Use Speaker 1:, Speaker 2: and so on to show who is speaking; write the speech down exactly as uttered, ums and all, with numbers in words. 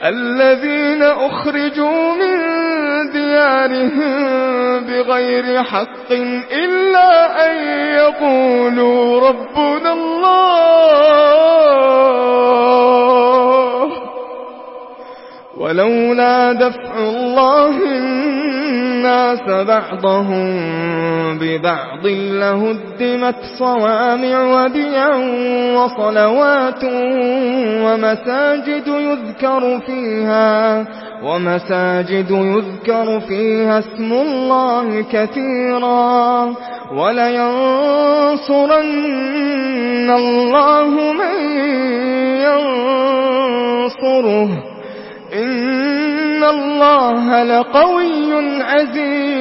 Speaker 1: الذين أخرجوا من ديارهم بغير حق إلا أن يقولوا ربنا الله ولولا دفع الله الناس بعضهم ببعض لهدمت صوامع وبيع وصلوات ومساجد يذكر فيها ومساجد يذكر فيها اسم الله كثيرا ولينصرن الله من ينصره إن الله لقوي عزيز.